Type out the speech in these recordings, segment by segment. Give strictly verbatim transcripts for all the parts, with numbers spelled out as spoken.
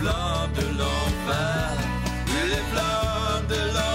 flammes de l'enfer, les flammes de l'enfer.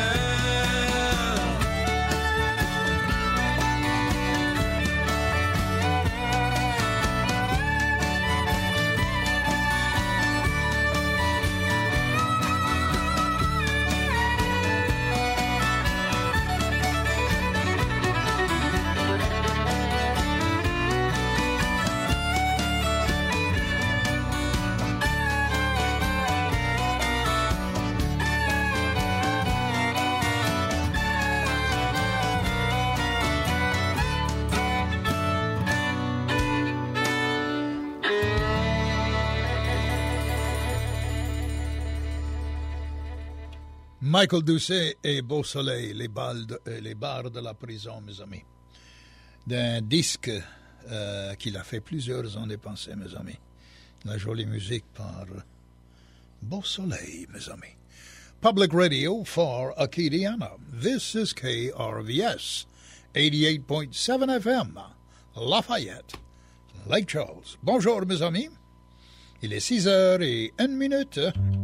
Michael Doucet et Beau Soleil, les, balles de, euh, les bars de la prison, mes amis. D'un disque euh, qu'il a fait plusieurs années penser, mes amis. La jolie musique par Beau Soleil, mes amis. Public Radio for Acadiana. This is K R V S, eighty-eight point seven F M, Lafayette, Lake Charles. Bonjour, mes amis. Il est six heures et une minute.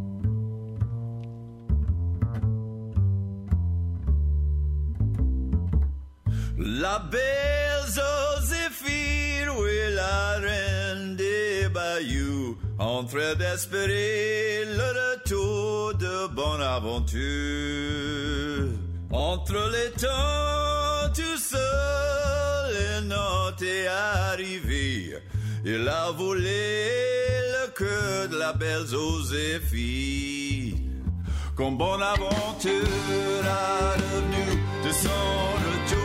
La belle Joséphine, oui, la reine des bayous, en train d'espérer le retour de Bonaventure. Entre les temps, tout seul, et note est arrivé. Il a volé le cœur de la belle Joséphine. Comme Bonaventure a revenu de son retour,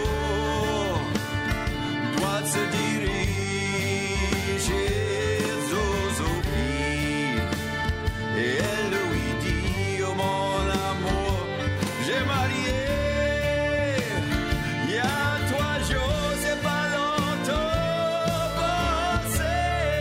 doit se diriger aux Zophine. Et elle lui dit, oh mon amour, j'ai marié. Il y a trois jours, c'est pas longtemps passé.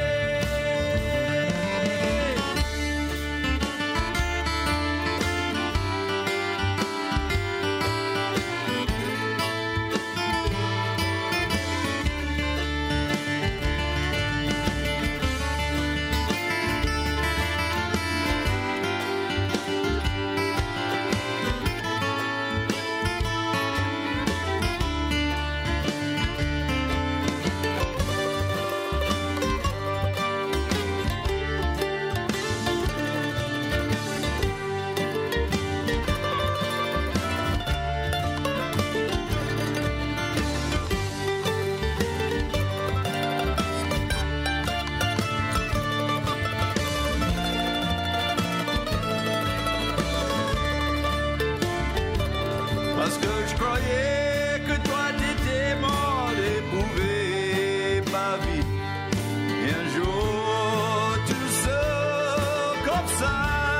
Parce que je croyais que toi t'étais mort et pouvais pas vivre. Et un jour tout seul comme ça,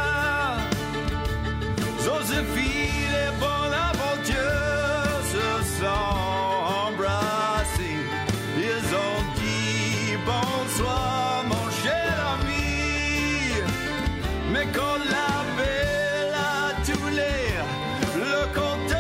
Joséphine et Bonaventure se sont embrassés. Ils ont dit bonsoir mon cher ami. Mais quand la belle a tout l'air, le compteur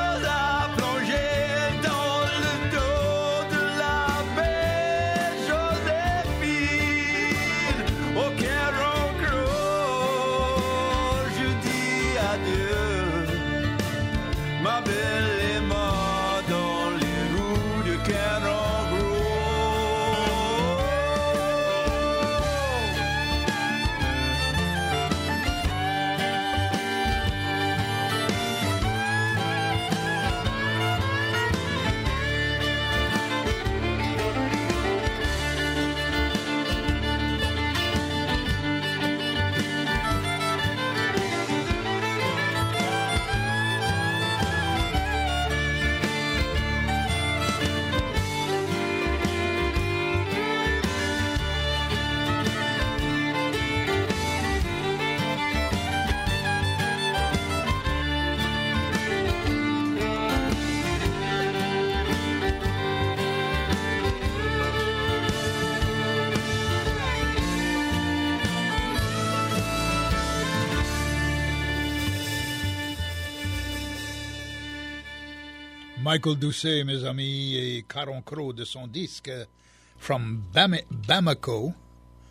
Michael Doucet, mes amis, et Caron Crowe de son disque From Bam- Bamako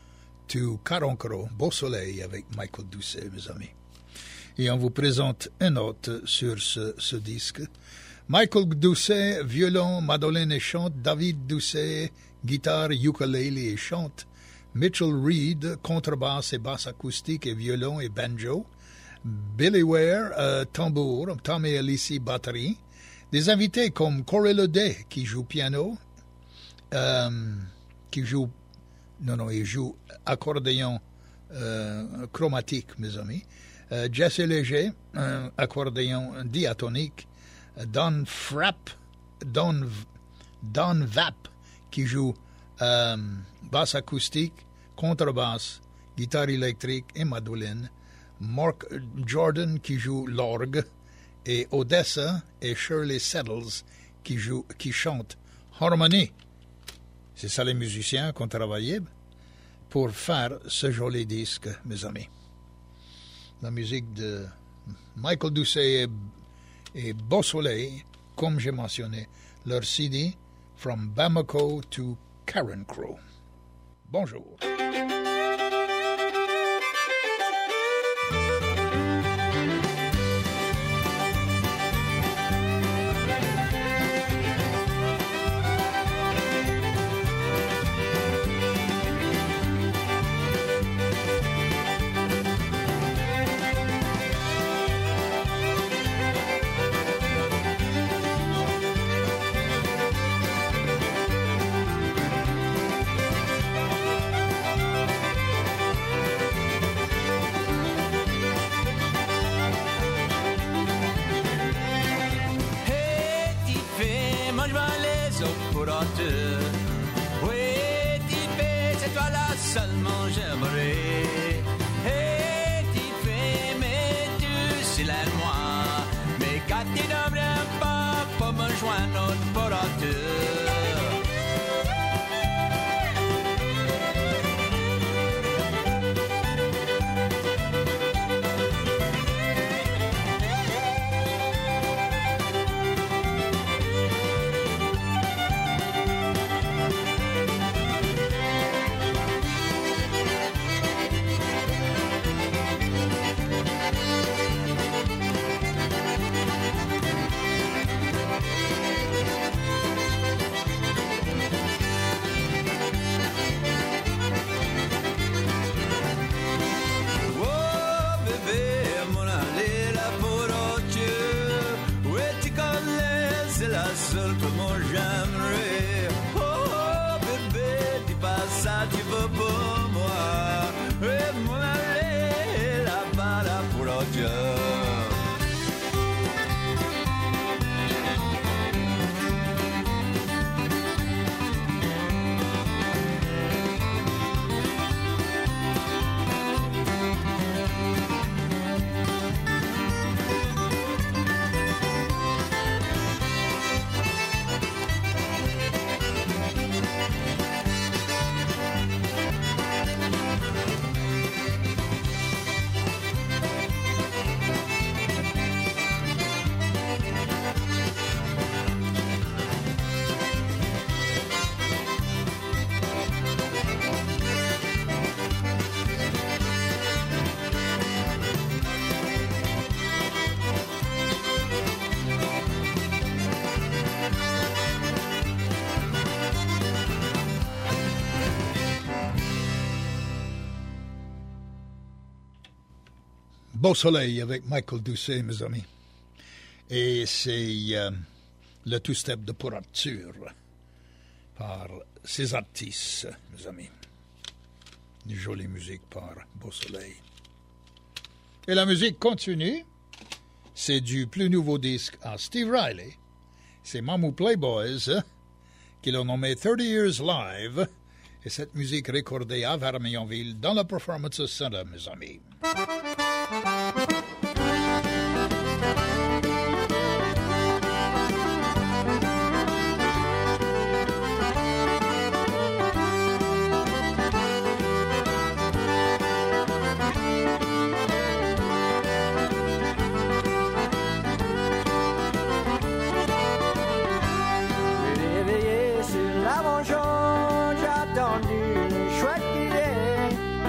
to Carencro, Beau Soleil avec Michael Doucet, mes amis. Et on vous présente une note sur ce, ce disque. Michael Doucet, violon, mandolin et chante. David Doucet, guitare, ukulele et chante. Mitchell Reed, contrebasse et basse acoustique et violon et banjo. Billy Ware, euh, tambour. Tommy Alisi, batterie. Des invités comme Corey Ledet, qui joue piano, euh, qui joue, non, non, il joue accordéon euh, chromatique, mes amis. Euh, Jesse Léger, un accordéon diatonique. Don Frapp, Don, Don Vapp, qui joue euh, basse acoustique, contrebasse, guitare électrique et mandoline. Mark Jordan, qui joue l'orgue. Et Odessa et Shirley Settles, qui, jouent, qui chantent harmonie. C'est ça les musiciens qui ont travaillé pour faire ce joli disque, mes amis. La musique de Michael Doucet et, et Beau Soleil, comme j'ai mentionné, leur C D From Bamako to Carencro. Bonjour. Oui, Tipé, c'est toi là seulement j'aimerais. Hey, Tipé, mais tu sais l'aide-moi. Mais quand tu ne viens pas pour me joindre pour deux. Beau Soleil avec Michael Doucet, mes amis. Et c'est euh, le two-step de Pour Arthur par ces artistes, mes amis. Une jolie musique par Beau Soleil. Et la musique continue. C'est du plus nouveau disque à Steve Riley. C'est Mamou Playboys hein, qui l'ont nommé thirty Years Live. Et cette musique recordée à Vermillonville dans le Performance Center, mes amis. Réveillé sur l'avant-jaune, j'ai attendu une chouette idée.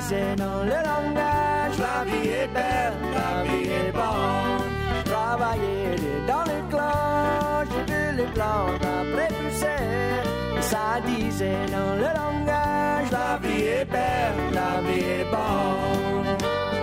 disait dans le langage, la vie est belle, la vie est bonne. Travailler dans les cloches, j'ai vu les plantes après pousser. Ça disait dans le langage, la vie est belle, la vie est bonne.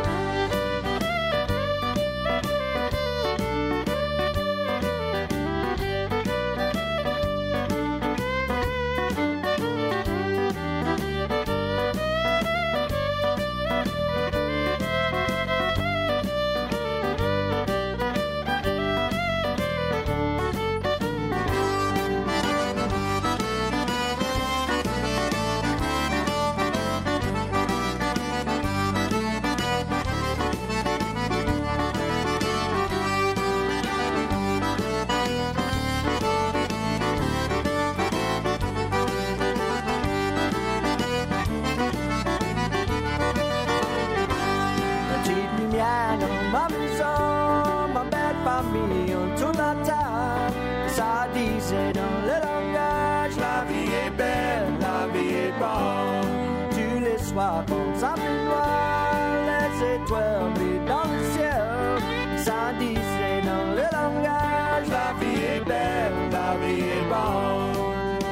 Quand ça fait noir, les étoiles brillent dans le ciel. Ça disait dans le langage, la vie est belle, la vie est bonne.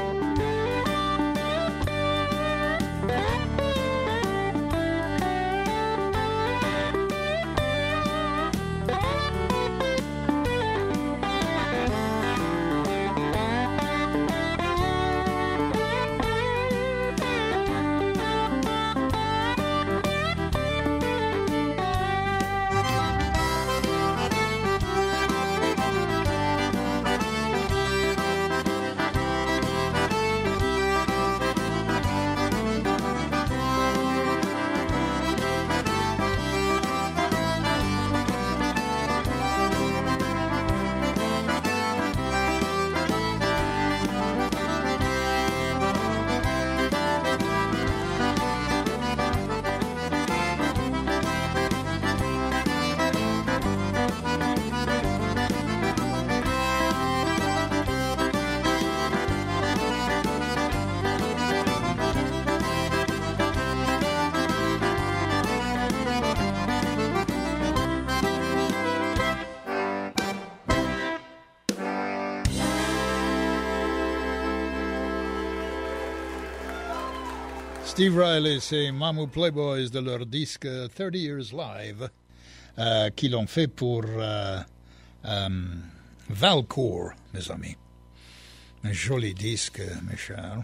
Steve Riley, c'est Mamou Playboys de leur disque thirty Years Live, euh, qu'ils l'ont fait pour euh, euh, Valcourt, mes amis. Un joli disque, mes chers.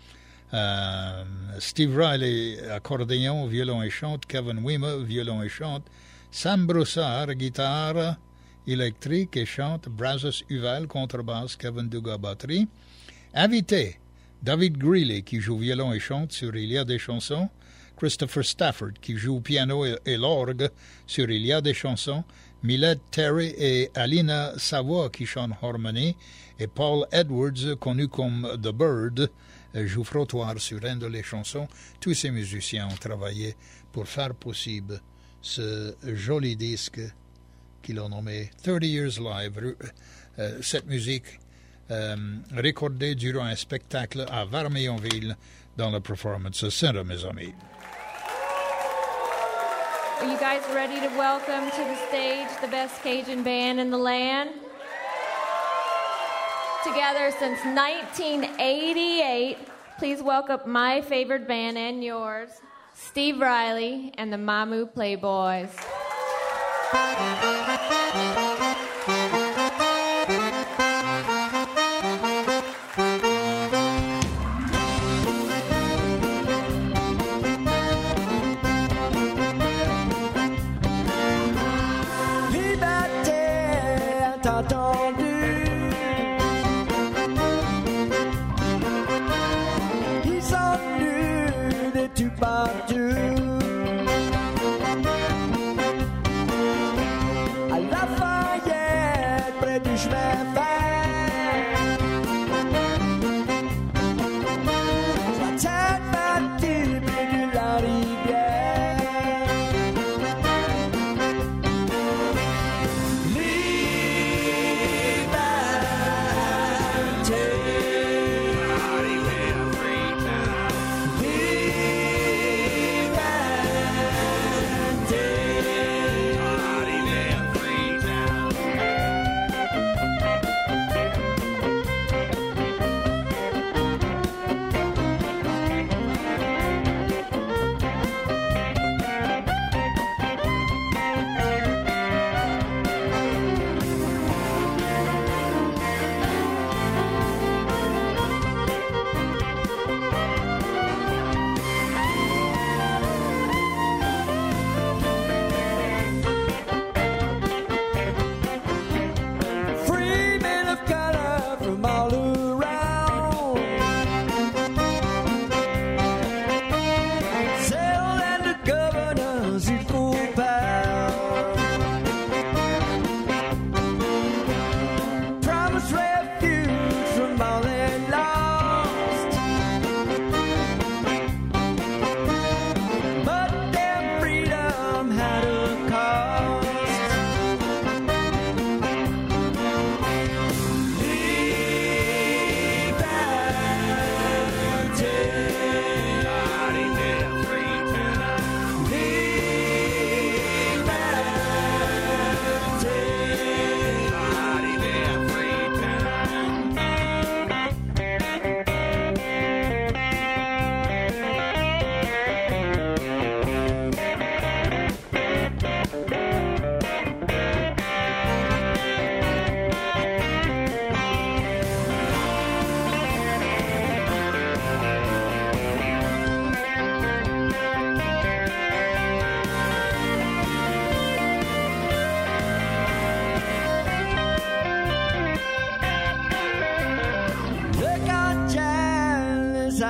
Euh, Steve Riley, accordéon, violon et chante. Kevin Wimmer, violon et chante. Sam Broussard, guitare électrique et chante. Brazos Uval, contrebasse. Kevin Dugas, batterie. Invité, David Greeley, qui joue violon et chante sur Il y a des chansons. Christopher Stafford, qui joue piano et, et l'orgue sur Il y a des chansons. Millette Terry et Alina Savoie, qui chantent harmonie. Et Paul Edwards, connu comme The Bird, joue frottoir sur une de les chansons. Tous ces musiciens ont travaillé pour faire possible ce joli disque qu'ils ont nommé thirty Years Live. Euh, cette musique euh, recordée durant un spectacle à Vermeyonville dans le Performance Center, mes amis. Are you guys ready to welcome to the stage the best Cajun band in the land? Together since nineteen eighty-eight, please welcome my favorite band and yours, Steve Riley and the Mamou Playboys. Leave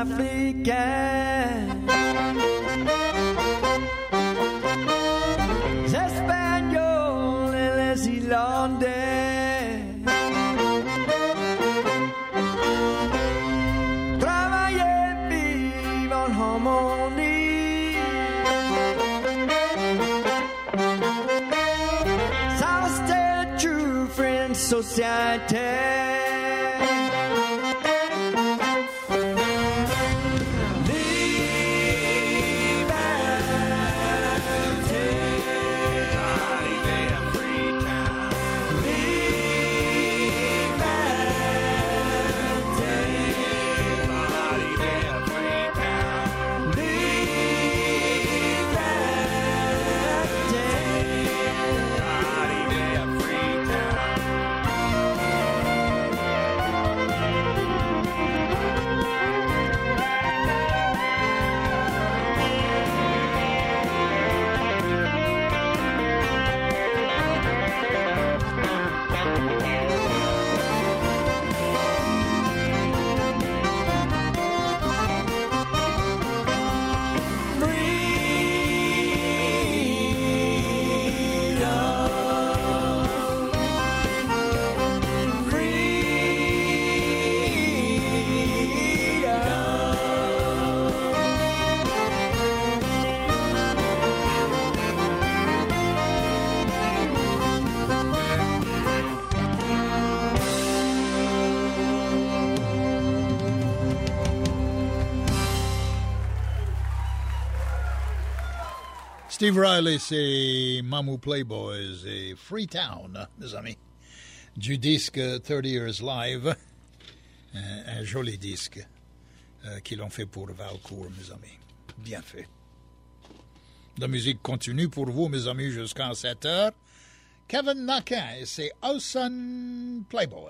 Africains, les Espagnols et les Irlandais. Travailler, vivre en harmonie. Ça, c'est true French society. Steve Riley, c'est Mamou Playboys et Freetown, mes amis. Du disque thirty Years Live, un, un joli disque euh, qu'ils ont fait pour Valcourt, mes amis. Bien fait. La musique continue pour vous, mes amis, jusqu'à sept heures. Kevin Naquin et c'est Awesome Playboy.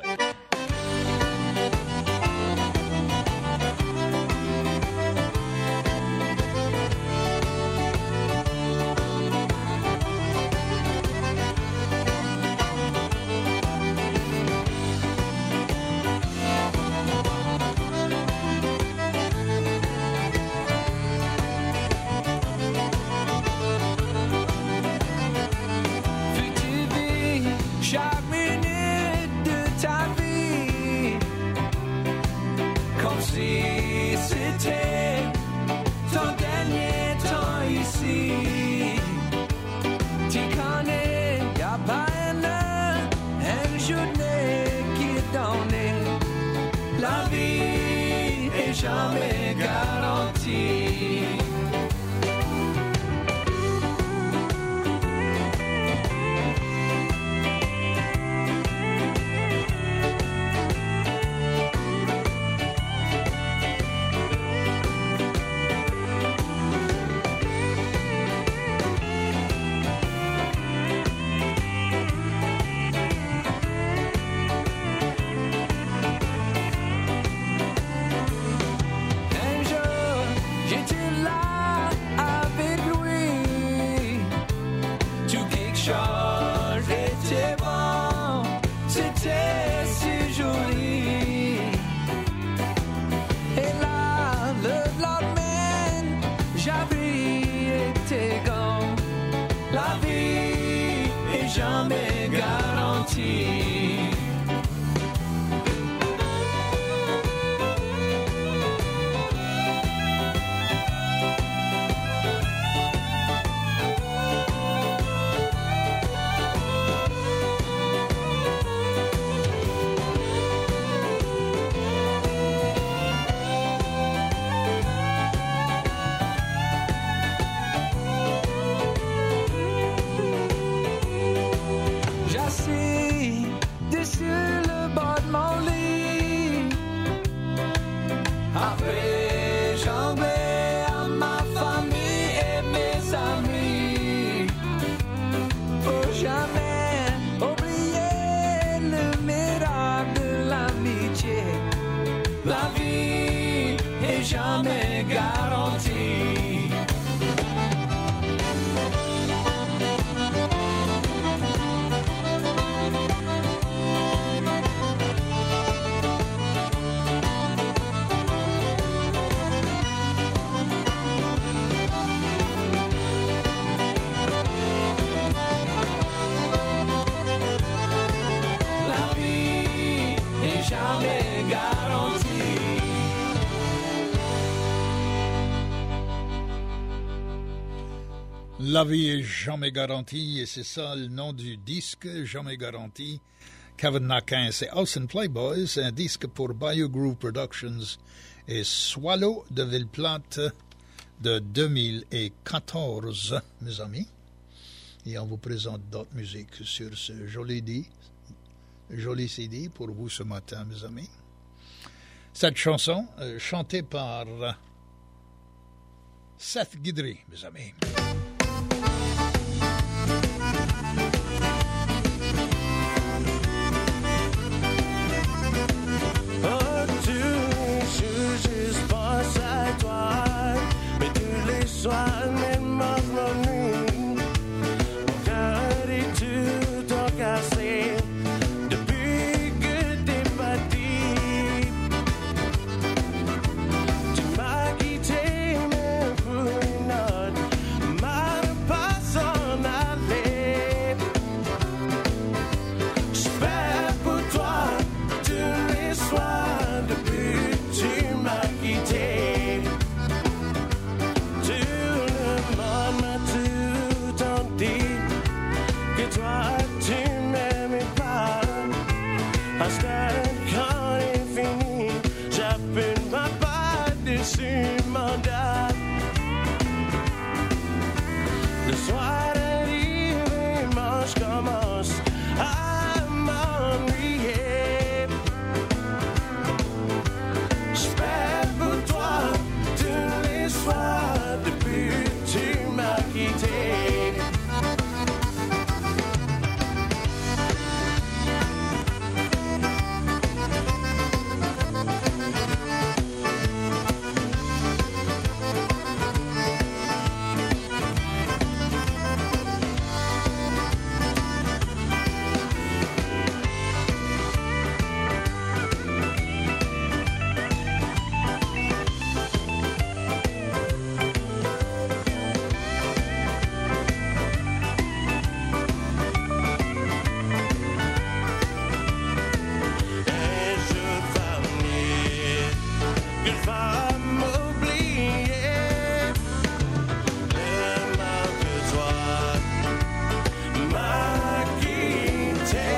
Chaque minute de ta vie, comme si c'était ton dernier temps ici. Tu connais, y'a pas une heure, une journée qui est donnée. La vie est jamais garantie. Jamais garantie. La vie est jamais garantie et c'est ça le nom du disque, jamais garanti. Kevin Naquin, c'est House and Playboys, un disque pour Bayou Groove Productions et Swallow de Villeplate de deux mille quatorze, mes amis. Et on vous présente d'autres musiques sur ce joli, dit, joli C D pour vous ce matin, mes amis. Cette chanson, euh, chantée par euh, Seth Guidry, mes amis. Oh, tu joues juste pense à toi, mais tous les soirs, même en nuit, mon cœur est tout encassé depuis que t'es parti. Tu m'as quitté, mais pour une autre, mal pas s'en aller. J'espère pour toi tous les soirs depuis que tu m'as quitté. Tout le monde m'a tout en dit que toi tu m'aimais pas. Parce que quand est fini, j'appelle ma part dessus mandat. Le soir arrive et moi je commence à m'ennuyer. J'espère pour toi tous les soirs depuis que tu m'as quitté. Un jour va venir, qu'il va m'oublier. Le mal que toi m'a quitté.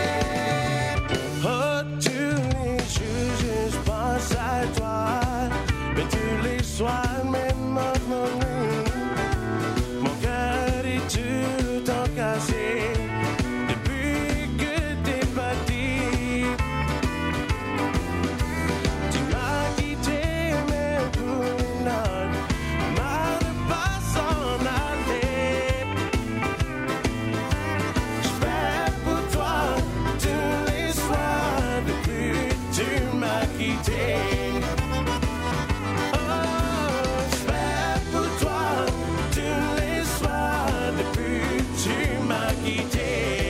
Oh, tous les jours, je pense à toi, mais tous les soirs, même en nuit, mon cœur est tout encassé depuis que t'es parti. Tu m'as quitté, mais pour une autre, mal de pas s'en aller. J'espère pour toi tous les soirs depuis que tu m'as quitté. Oh, j'espère pour toi tous les soirs depuis que tu m'as quitté.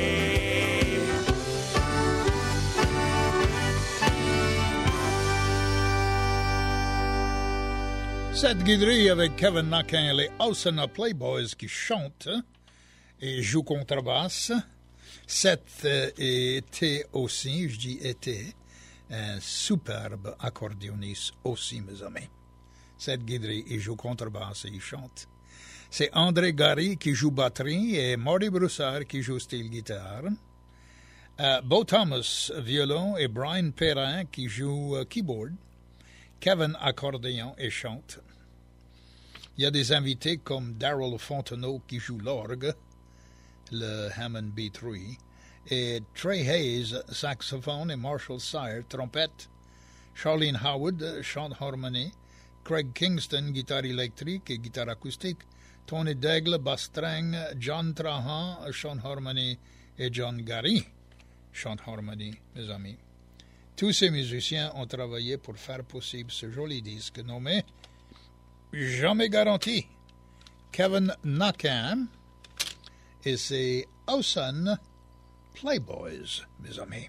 Seth Guidry avec Kevin Naquin, les House and Playboys qui chantent et jouent contrebasse. Seth euh, était aussi, je dis était, un superbe accordéoniste aussi, mes amis. Seth Guidry, il joue contrebasse et il chante. C'est André Gary qui joue batterie et Marty Broussard qui joue style guitare. Euh, Bo Thomas, violon, et Brian Perrin qui joue euh, keyboard. Kevin accordéon et chante. Il y a des invités comme Daryl Fontenot qui joue l'orgue, le Hammond B trois, et Trey Hayes, saxophone, et Marshall Sire, trompette. Charlene Howard, chante harmonie. Craig Kingston, guitare électrique et guitare acoustique. Tony Daigle, basse-string. John Trahan, chante harmonie. Et John Gary, chante harmonie, mes amis. Tous ces musiciens ont travaillé pour faire possible ce joli disque nommé Jamais garanti. Kevin Naquin et ses House and Playboys, mes amis.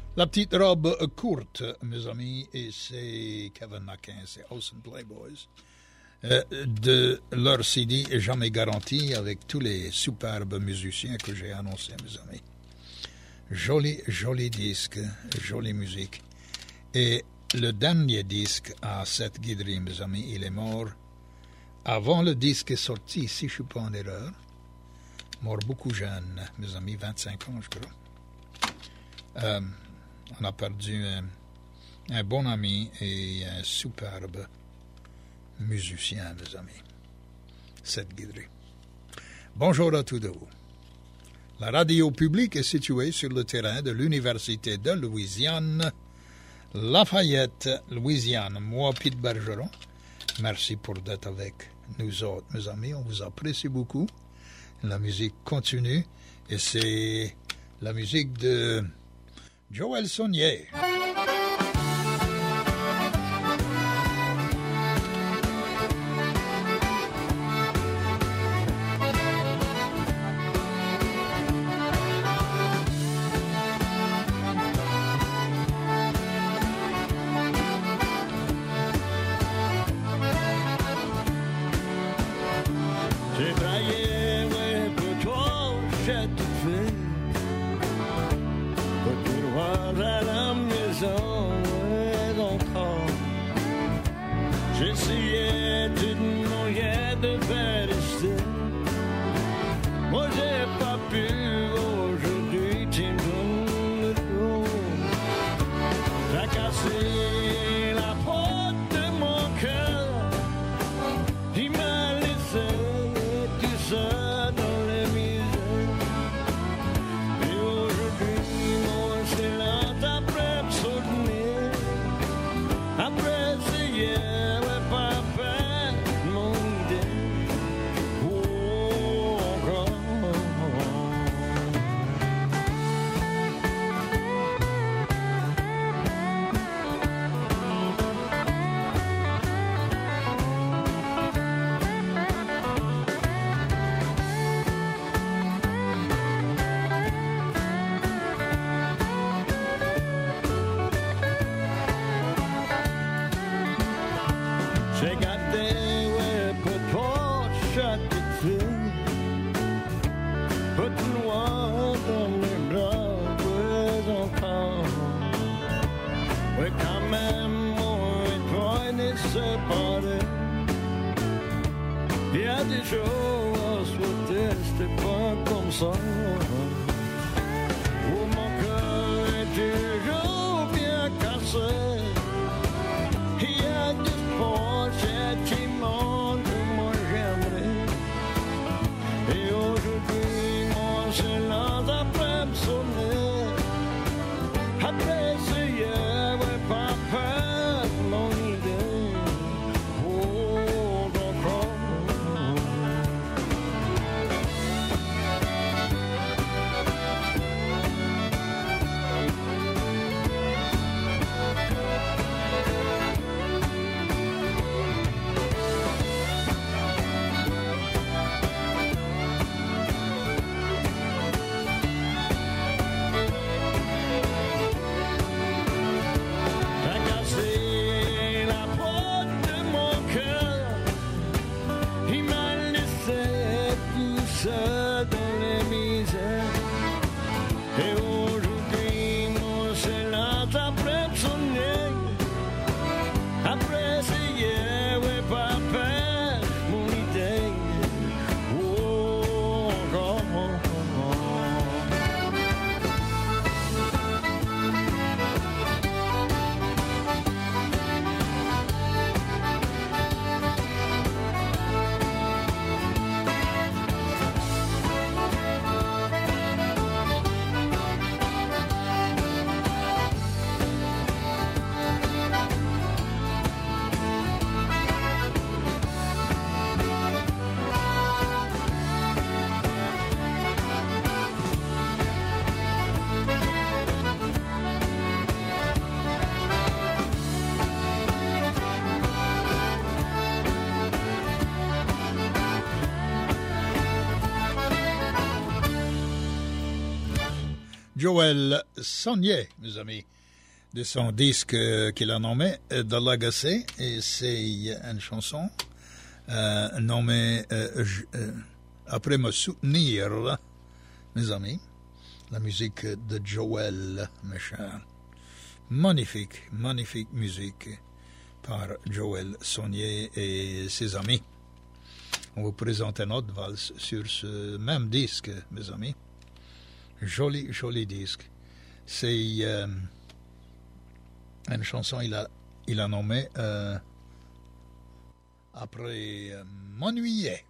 La petite robe courte, mes amis, et c'est Kevin Naquin, c'est Awesome Playboys. Euh, de leur C D Jamais Garanti avec tous les superbes musiciens que j'ai annoncés, mes amis. Joli, joli disque, jolie musique. Et le dernier disque à cette guiderie, mes amis, il est mort avant le disque est sorti, si je ne suis pas en erreur. Mort beaucoup jeune, mes amis, vingt-cinq ans, je crois. Euh, on a perdu un, un bon ami et un superbe musicien, mes amis. Cette guiderie. Bonjour à tous de vous. La radio publique est située sur le terrain de l'Université de Louisiane, Lafayette, Louisiane. Moi, Pete Bergeron, merci pour d'être avec nous autres, mes amis. On vous apprécie beaucoup. La musique continue et c'est la musique de Joël Saunier. Soutenir Joël Saunier, mes amis, de son disque euh, qu'il a nommé euh, The Legacy, et c'est une chanson euh, nommée euh, euh, Après me soutenir, mes amis, la musique de Joël, mes chers. Magnifique, magnifique musique par Joël Saunier et ses amis. On vous présente un autre valse sur ce même disque, mes amis. Joli, joli disque. C'est euh, une chanson, il a, il a nommé euh, Après euh, m'ennuyer.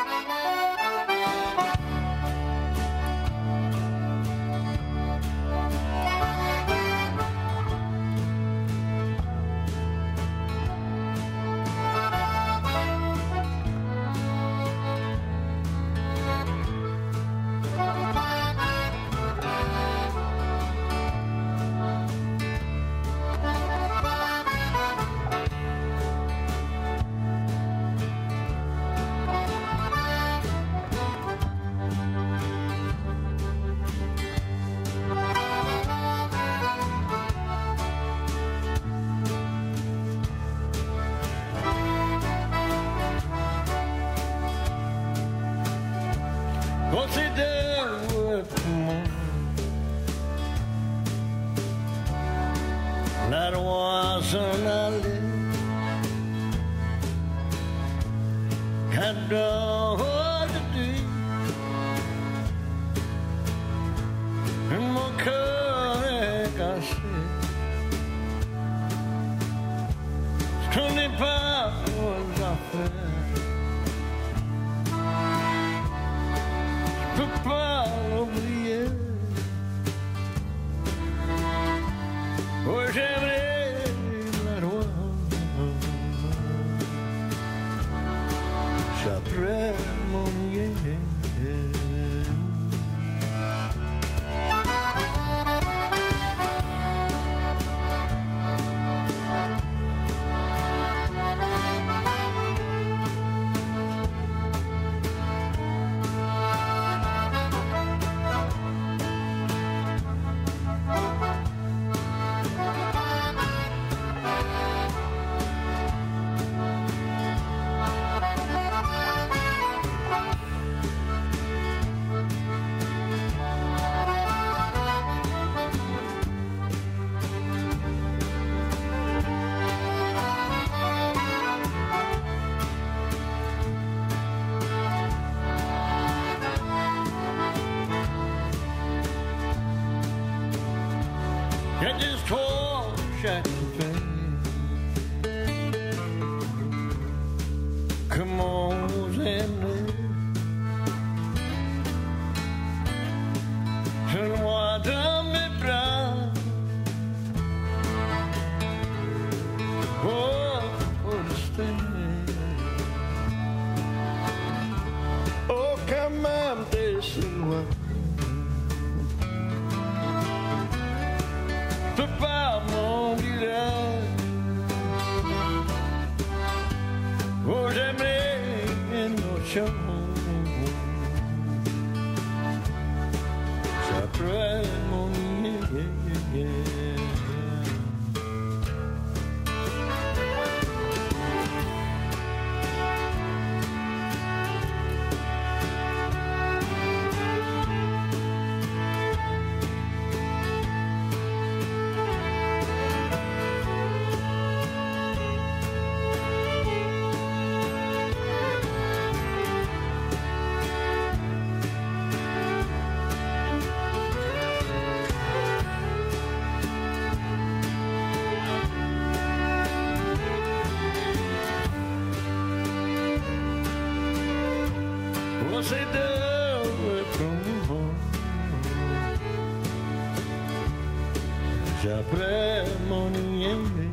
J'après m'ennuyer,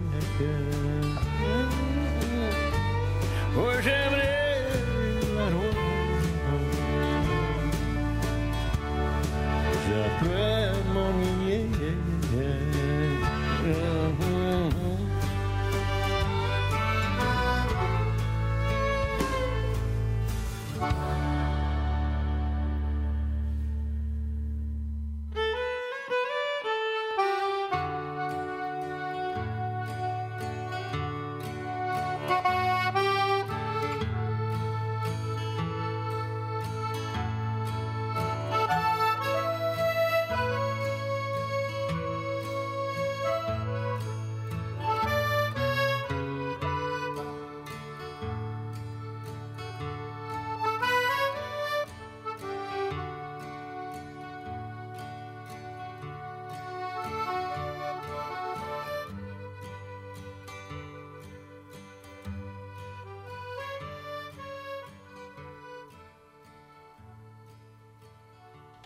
oh j'aimerais la rose. J'après m'ennuyer.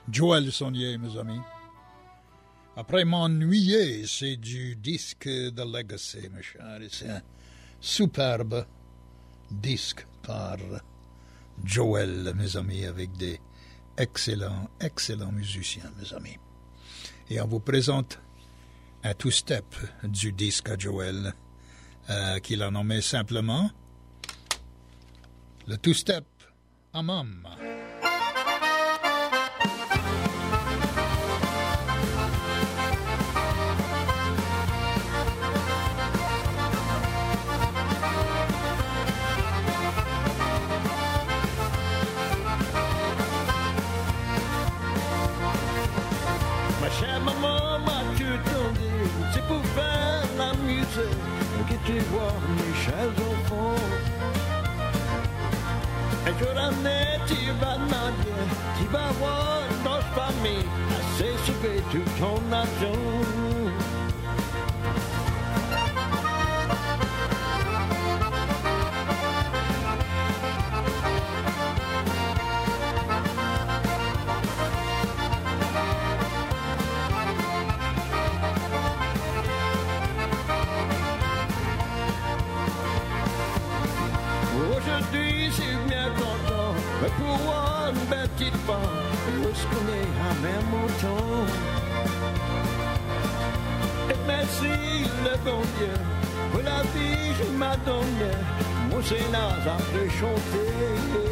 Joel Sonnier, mes amis. Après m'ennuyer, c'est du disque de Legacy, mes chers. C'est un superbe disque par Joel, mes amis, avec des excellents, excellents musiciens, mes amis. Et on vous présente un two-step du disque à Joel, euh, qu'il a nommé simplement le two-step à Mama. Tu vois mes chaises au fond. Et je ramenais, tu vas nager, tu vas voir notre famille, assez sauver tout ton argent. Aujourd'hui, je suis bien content, mais pour voir une belle petite femme, je connais un même mouton. Et merci le bon Dieu pour la vie qu'il m'a donnée, mon Sénat a fait chanter.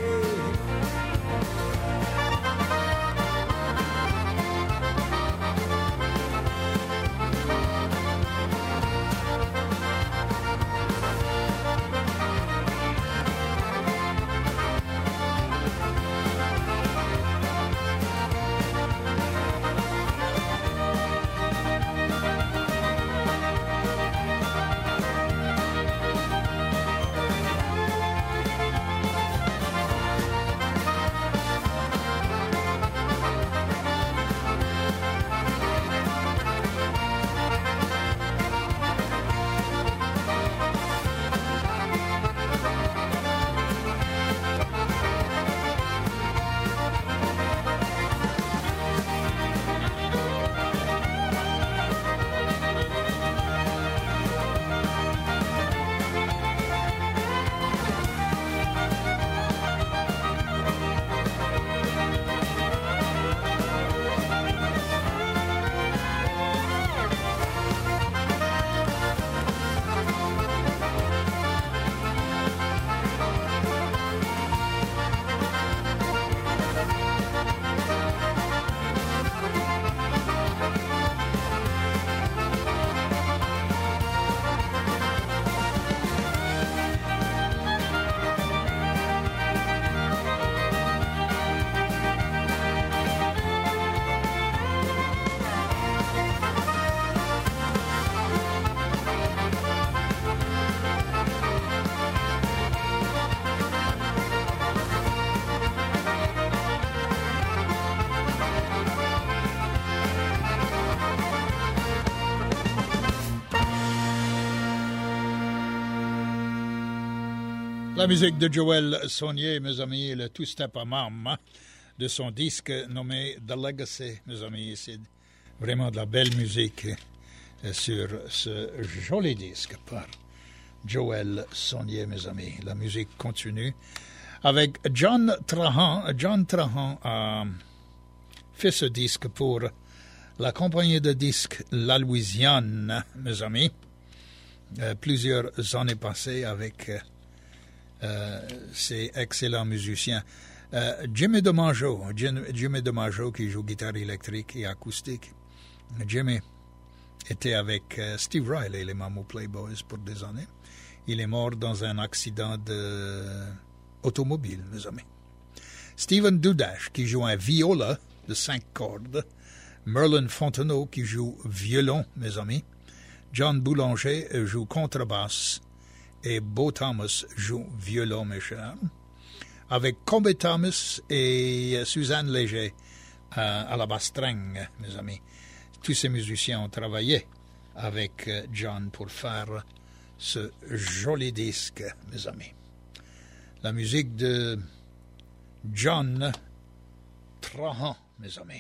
La musique de Joel Sonnier, mes amis, le two-step à Mama de son disque nommé The Legacy, mes amis. C'est vraiment de la belle musique sur ce joli disque par Joel Sonnier, mes amis. La musique continue avec John Trahan. John Trahan a fait ce disque pour la compagnie de disques La Louisiane, mes amis. Euh, plusieurs années passées avec euh, ces excellents musiciens. Euh, Jimmy DiMaggio, Jimmy DiMaggio qui joue guitare électrique et acoustique. Jimmy était avec euh, Steve Riley, les Mamou Playboys, pour des années. Il est mort dans un accident de automobile, mes amis. Stephen Dudash qui joue un viola de cinq cordes. Merlin Fontenot qui joue violon, mes amis. John Boulanger joue contrebasse et Beau Thomas joue violon, mes chers. Avec Combe Thomas et Suzanne Léger à, à la bastringue, mes amis. Tous ces musiciens ont travaillé avec John pour faire ce joli disque, mes amis. La musique de John Trahan, mes amis.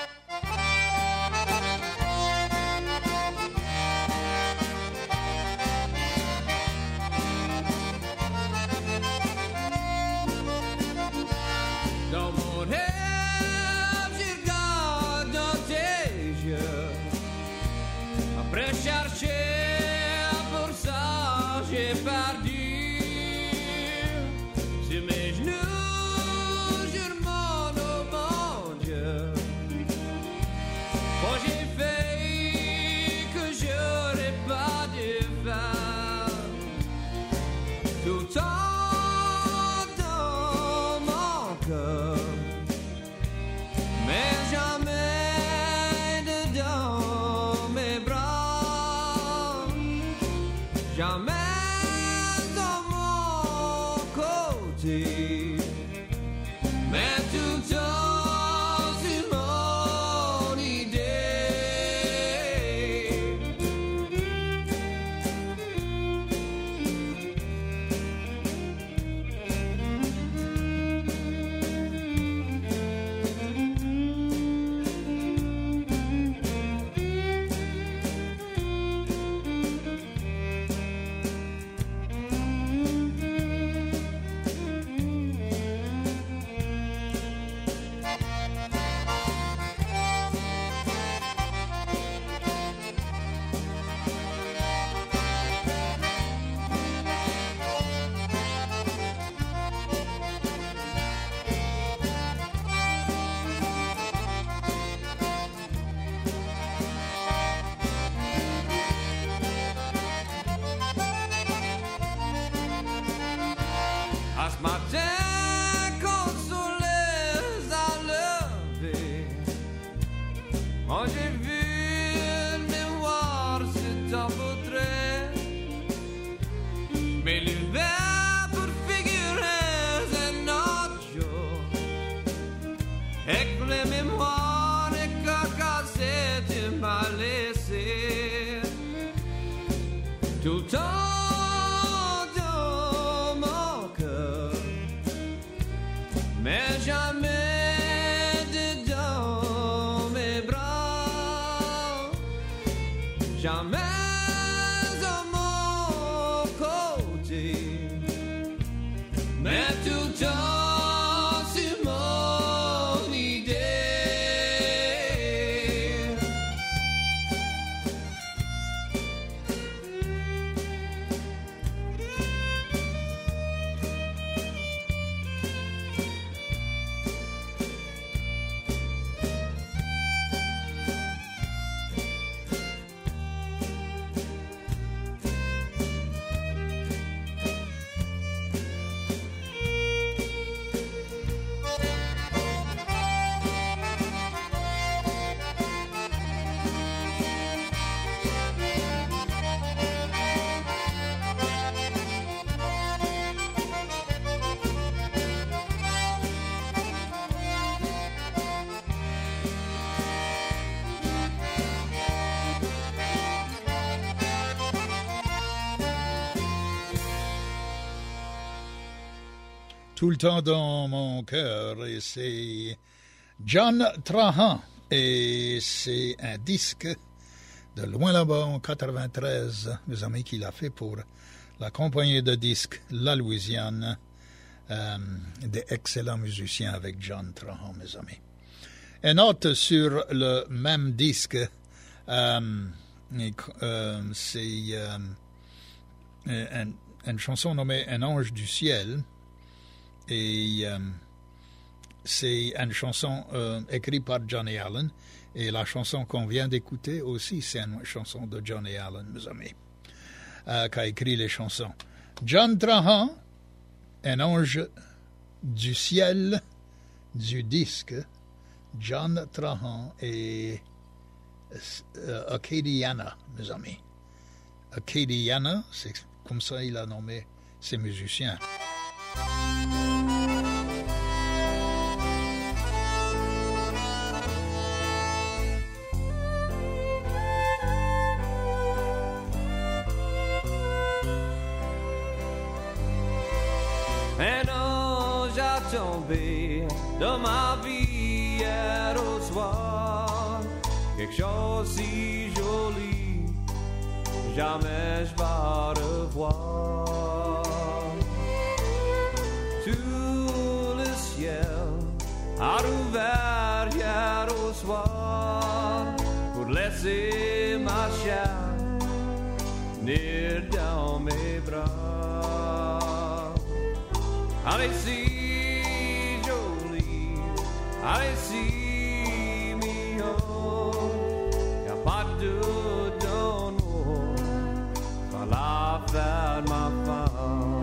Dans mon rêve, je regarde dans tes yeux. Après chercher pour ça, j'ai perdu. Sur mes genoux, je demande au bon Dieu. Moi j'ai fait que j'aurais pas dû faire. Tout le temps. Mais jamais dedans mes bras, jamais dans mon côté, mais tout le temps c'est mon idée. À ce matin, quand le soleil a levé, oh, j'ai vu une mémoire se t'envautrer. Mais l'hiver pour figurer un autre jour, et que les mémoires et cacassées tu m'as laissé tout le temps. Mais jamais dedans mes bras, jamais à mon côté, mais tout le temps c'est mon idée. Tout le temps dans mon cœur, et c'est John Trahan, et c'est un disque de loin là-bas en quatre-vingt-treize, mes amis, qu'il a fait pour la compagnie de disques La Louisiane, euh, des excellents musiciens avec John Trahan, mes amis. Et note sur le même disque, euh, euh, c'est euh, une, une chanson nommée Un ange du ciel. Et euh, c'est une chanson euh, écrite par Johnny Allen. Et la chanson qu'on vient d'écouter aussi, c'est une chanson de Johnny Allen, mes amis, euh, qui a écrit les chansons. John Trahan, Un ange du ciel, du disque, John Trahan et euh, Acadiana, mes amis. Acadiana, c'est comme ça il a nommé ses musiciens. Un ange a tombé dans ma vie hier quelque chose si joli, jamais je vais revoir. Tout le ciel a ouvert hier au soir pour laisser ma chair venir dans mes bras. Allez, si jolie, allez, si mignon, y'a pas de doute dans nous, sans la faire ma femme.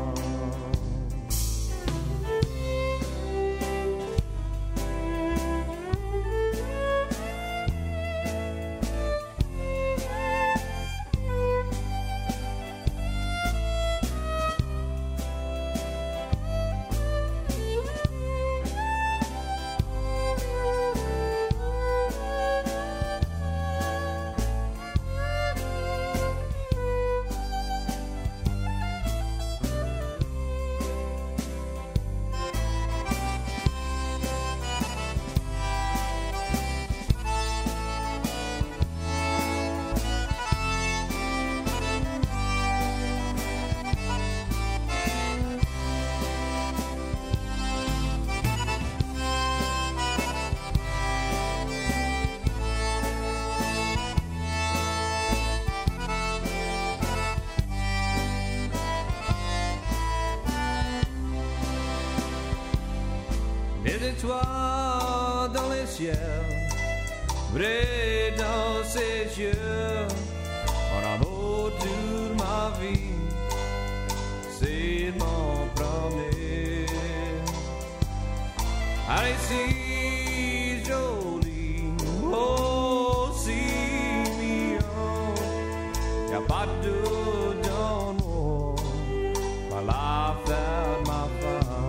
Les étoiles dans les ciels, brillent dans ses yeux, mon amour toute ma vie, c'est mon premier. Allez, si jolie, oh si mignon, y'a pas de doute dans nous, pas la faire ma femme.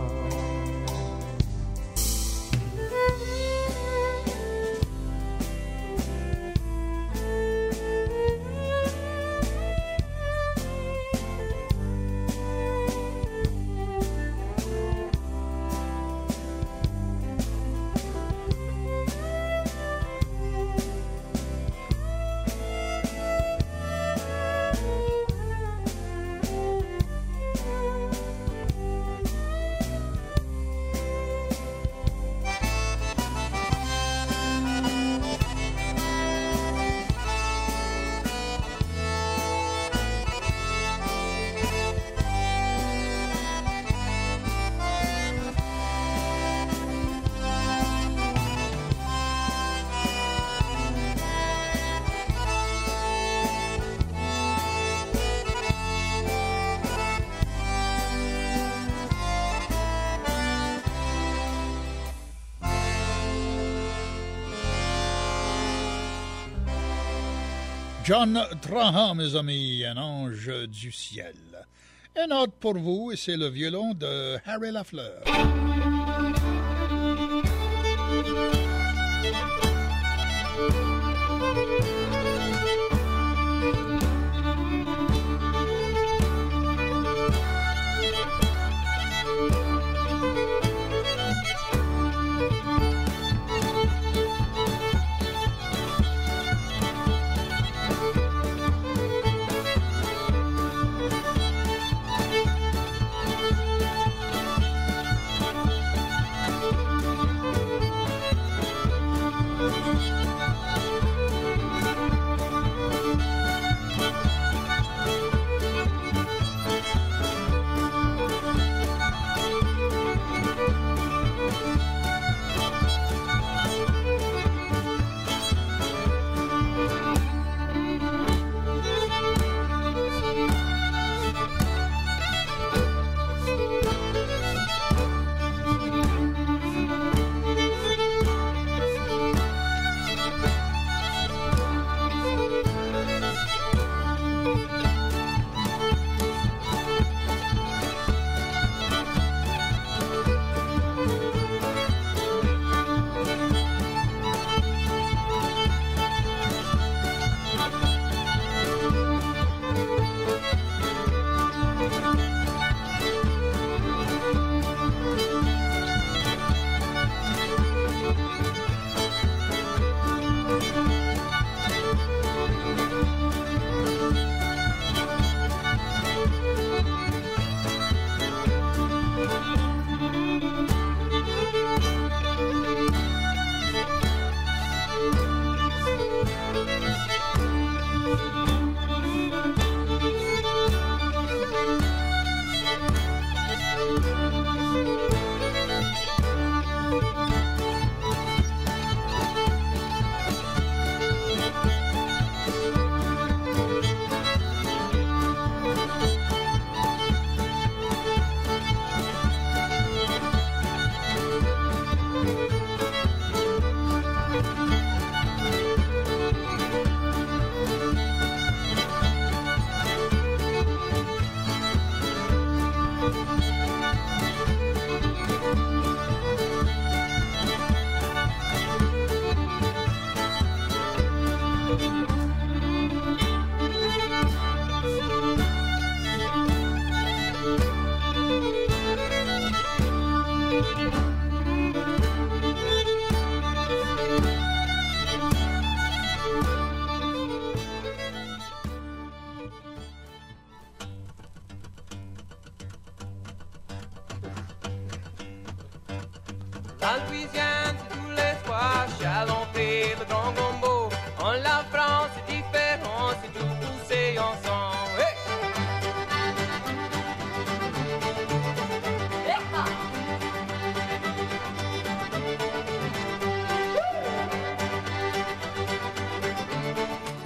John Trahan, mes amis, un ange du ciel. Un autre pour vous, et c'est le violon de Harry Lafleur.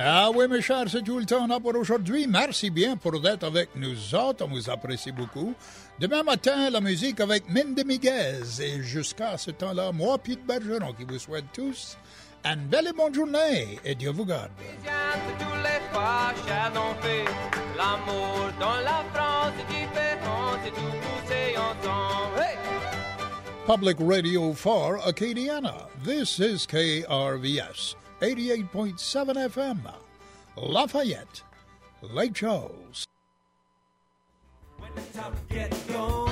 Ah oui, mes chers, c'est tout le temps là pour aujourd'hui. Merci bien pour d'être avec nous autres. On vous apprécie beaucoup. Demain matin, la musique avec Mindy Miguez. Et jusqu'à ce temps-là, moi, Pete Bergeron, qui vous souhaite tous une belle et bonne journée. Et Dieu vous garde. Tous les fâches ont fait l'amour dans la France est différent, c'est tout poussé ensemble. Hey! Public Radio for Acadiana. This is K R V S eighty-eight point seven F M, Lafayette, Lake Charles. When the top get going.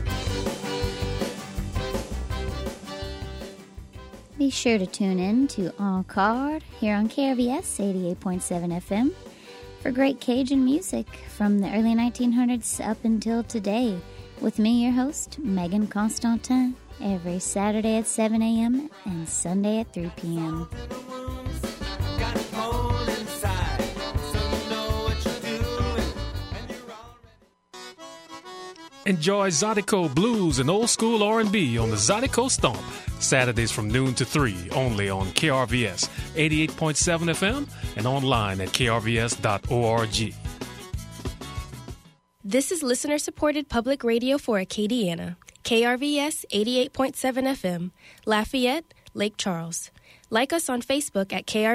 Be sure to tune in to En Card here on K R V S eighty-eight point seven F M for great Cajun music from the early nineteen hundreds up until today. With me, your host, Megan Constantin, every Saturday at seven a.m. and Sunday at three p.m. Enjoy Zydeco Blues and Old School R and B on the Zydeco Stomp, Saturdays from noon to three, only on K R V S eighty-eight point seven F M and online at k r v s dot org. This is listener-supported public radio for Acadiana, K R V S eighty-eight point seven F M, Lafayette, Lake Charles. Like us on Facebook at K R V S.